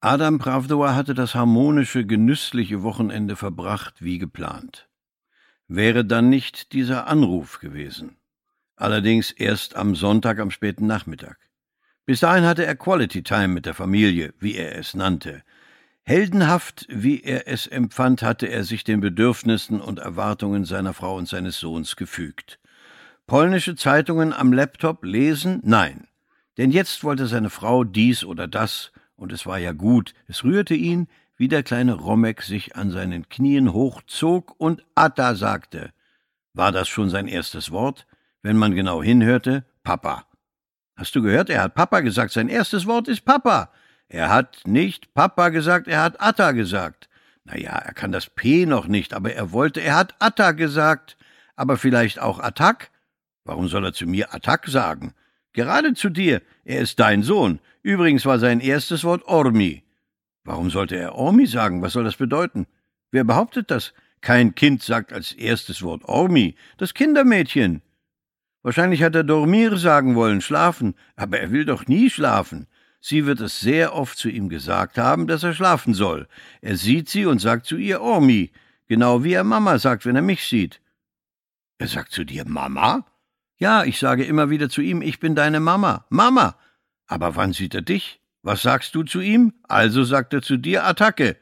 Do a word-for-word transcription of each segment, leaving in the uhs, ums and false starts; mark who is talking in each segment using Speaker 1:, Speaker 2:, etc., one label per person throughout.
Speaker 1: Adam Pravdova hatte das harmonische, genüssliche Wochenende verbracht wie geplant. Wäre dann nicht dieser Anruf gewesen. Allerdings erst am Sonntag am späten Nachmittag. Bis dahin hatte er Quality Time mit der Familie, wie er es nannte. Heldenhaft, wie er es empfand, hatte er sich den Bedürfnissen und Erwartungen seiner Frau und seines Sohns gefügt. Polnische Zeitungen am Laptop lesen? Nein. Denn jetzt wollte seine Frau dies oder das, und es war ja gut, es rührte ihn, wie der kleine Romek sich an seinen Knien hochzog und Ata sagte. War das schon sein erstes Wort? Wenn man genau hinhörte, Papa. Hast du gehört, er hat Papa gesagt, sein erstes Wort ist Papa. Er hat nicht Papa gesagt, er hat Ata gesagt. Na ja, er kann das P noch nicht, aber er wollte, er hat Ata gesagt. Aber vielleicht auch Attack? Warum soll er zu mir Attack sagen? Gerade zu dir, er ist dein Sohn. Übrigens war sein erstes Wort Ormi. Warum sollte er Ormi sagen? Was soll das bedeuten? Wer behauptet das? Kein Kind sagt als erstes Wort Ormi, das Kindermädchen. Wahrscheinlich hat er dormir sagen wollen, schlafen, aber er will doch nie schlafen. Sie wird es sehr oft zu ihm gesagt haben, dass er schlafen soll. Er sieht sie und sagt zu ihr Ormi, genau wie er Mama sagt, wenn er mich sieht. Er sagt zu dir Mama? Ja, ich sage immer wieder zu ihm, ich bin deine Mama. Mama! Aber wann sieht er dich? Was sagst du zu ihm? Also sagt er zu dir Attacke.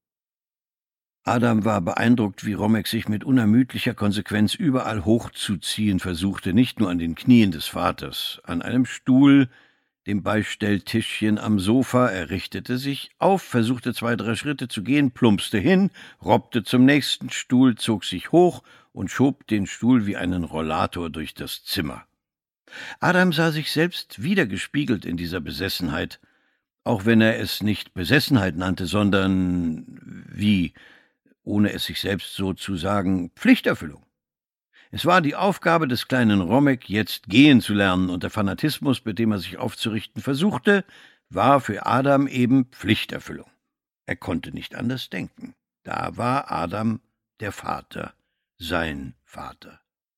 Speaker 1: Adam war beeindruckt, wie Romek sich mit unermüdlicher Konsequenz überall hochzuziehen versuchte, nicht nur an den Knien des Vaters, an einem Stuhl, dem Beistelltischchen am Sofa, er richtete sich auf, versuchte zwei, drei Schritte zu gehen, plumpste hin, robbte zum nächsten Stuhl, zog sich hoch und schob den Stuhl wie einen Rollator durch das Zimmer. Adam sah sich selbst wiedergespiegelt in dieser Besessenheit, auch wenn er es nicht Besessenheit nannte, sondern, wie, ohne es sich selbst so zu sagen, Pflichterfüllung. Es war die Aufgabe des kleinen Romek, jetzt gehen zu lernen, und der Fanatismus, mit dem er sich aufzurichten versuchte, war für Adam eben Pflichterfüllung. Er konnte nicht anders denken. Da war Adam der Vater, sein Vater.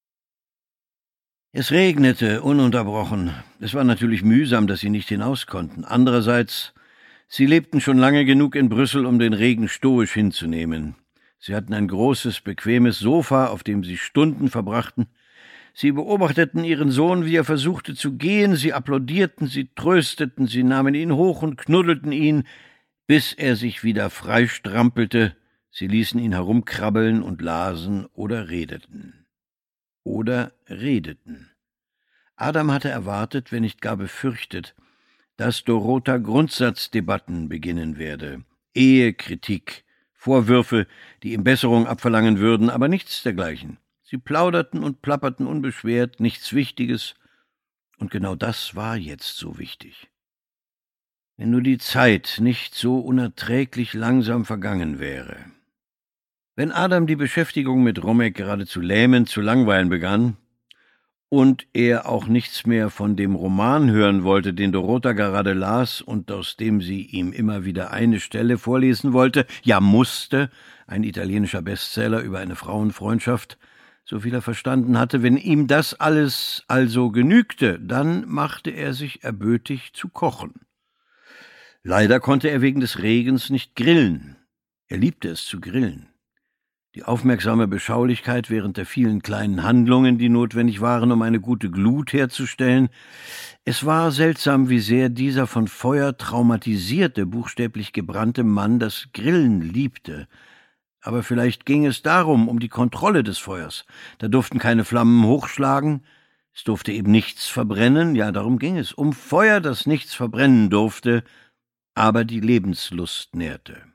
Speaker 1: Es regnete ununterbrochen. Es war natürlich mühsam, dass sie nicht hinaus konnten. Andererseits, sie lebten schon lange genug in Brüssel, um den Regen stoisch hinzunehmen. Sie hatten ein großes, bequemes Sofa, auf dem sie Stunden verbrachten. Sie beobachteten ihren Sohn, wie er versuchte zu gehen. Sie applaudierten, sie trösteten, sie nahmen ihn hoch und knuddelten ihn, bis er sich wieder freistrampelte. Sie ließen ihn herumkrabbeln und lasen oder redeten. Oder redeten. Adam hatte erwartet, wenn nicht gar befürchtet, dass Dorota Grundsatzdebatten beginnen werde, Ehekritik, Vorwürfe, die ihm Besserung abverlangen würden, aber nichts dergleichen. Sie plauderten und plapperten unbeschwert, nichts Wichtiges, und genau das war jetzt so wichtig. Wenn nur die Zeit nicht so unerträglich langsam vergangen wäre. Wenn Adam die Beschäftigung mit Romek geradezu lähmend zu langweilen begann und er auch nichts mehr von dem Roman hören wollte, den Dorota gerade las und aus dem sie ihm immer wieder eine Stelle vorlesen wollte, ja musste, ein italienischer Bestseller über eine Frauenfreundschaft, so viel er verstanden hatte, wenn ihm das alles also genügte, dann machte er sich erbötig zu kochen. Leider konnte er wegen des Regens nicht grillen. Er liebte es zu grillen. Die aufmerksame Beschaulichkeit während der vielen kleinen Handlungen, die notwendig waren, um eine gute Glut herzustellen. Es war seltsam, wie sehr dieser von Feuer traumatisierte, buchstäblich gebrannte Mann das Grillen liebte. Aber vielleicht ging es darum, um die Kontrolle des Feuers. Da durften keine Flammen hochschlagen, es durfte eben nichts verbrennen, ja, darum ging es, um Feuer, das nichts verbrennen durfte, aber die Lebenslust nährte.